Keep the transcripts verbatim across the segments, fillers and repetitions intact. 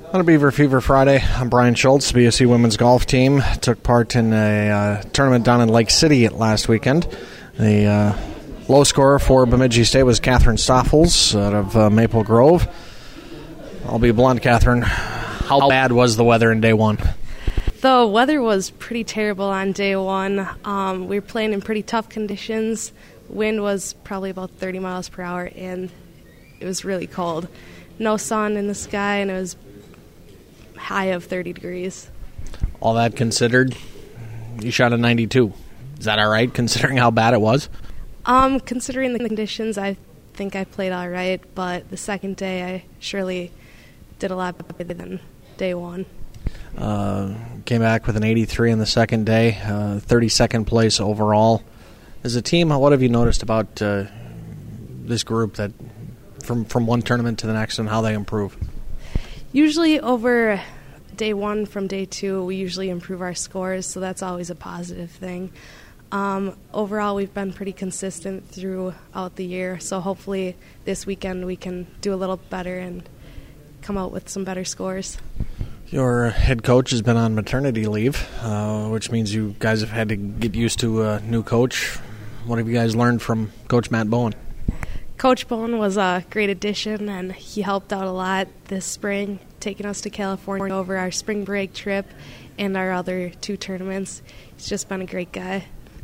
On a Beaver Fever Friday, I'm Brian Schultz. B S U women's golf team took part in a uh, tournament down in Lake City last weekend. The uh, low scorer for Bemidji State was Catherine Stoffels out of uh, Maple Grove. I'll be blunt, Catherine. How bad was the weather in day one? The weather was pretty terrible on day one. Um, we were playing in pretty tough conditions. Wind was probably about thirty miles per hour, and it was really cold. No sun in the sky, and it was high of thirty degrees. All that considered, you shot a ninety-two. Is that all right, considering how bad it was? Um, considering the conditions, I think I played all right, but the second day I surely did a lot better than day one. Uh, came back with an eighty-three in the second day, uh, thirty-second place overall. As a team, what have you noticed about uh, this group that from, from one tournament to the next and how they improve? Usually over day one from day two, we usually improve our scores, so that's always a positive thing. Um, overall, we've been pretty consistent throughout the year, so hopefully this weekend we can do a little better and come out with some better scores. Your head coach has been on maternity leave, uh, which means you guys have had to get used to a new coach. What have you guys learned from Coach Matt Bowen? Coach Bowen was a great addition, and he helped out a lot this spring, taking us to California over our spring break trip and our other two tournaments. He's just been a great guy.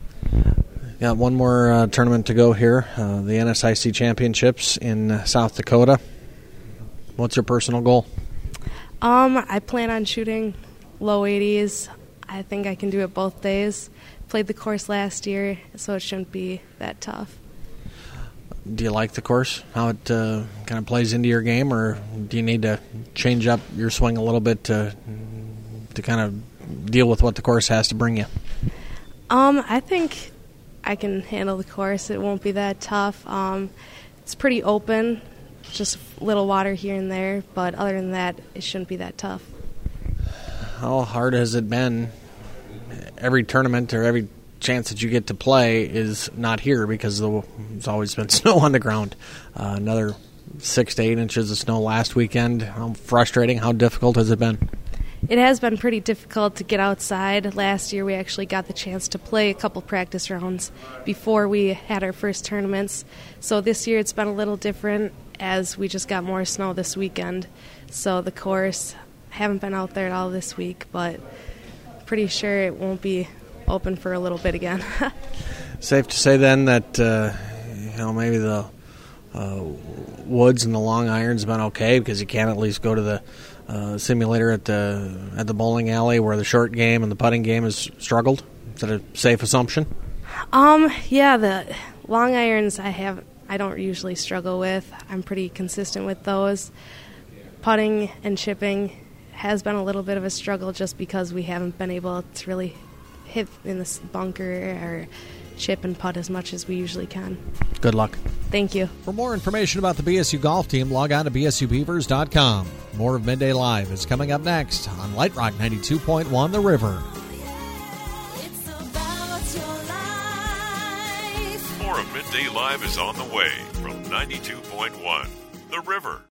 Got one more uh, tournament to go here, uh, the N S I C Championships in uh, South Dakota. What's your personal goal? Um, I plan on shooting low eighties. I think I can do it both days. Played the course last year, so it shouldn't be that tough. Do you like the course, how it uh, kind of plays into your game, or do you need to change up your swing a little bit to to kind of deal with what the course has to bring you? Um, I think I can handle the course. It won't be that tough. Um, it's pretty open, just a little water here and there, but other than that, it shouldn't be that tough. How hard has it been? Every tournament or every chance that you get to play is not here because there's always been snow on the ground. Uh, another six to eight inches of snow last weekend. How frustrating, how difficult has it been? It has been pretty difficult to get outside. Last year we actually got the chance to play a couple practice rounds before we had our first tournaments. So this year it's been a little different as we just got more snow this weekend. So the course, I haven't been out there at all this week, but pretty sure it won't be open for a little bit again. Safe to say then that uh, you know maybe the uh, woods and the long irons have been okay because you can at least go to the uh, simulator at the at the bowling alley where the short game and the putting game has struggled. Is that a safe assumption? Um, yeah, the long irons I have I don't usually struggle with. I'm pretty consistent with those. Putting and chipping has been a little bit of a struggle just because we haven't been able to really hit in this bunker or chip and putt as much as we usually can. Good luck. Thank you. For more information about the B S U golf team, log on to b s u beavers dot com. More of Midday Live is coming up next on Light Rock ninety-two point one The River. More of Midday Live is on the way from ninety-two point one The River.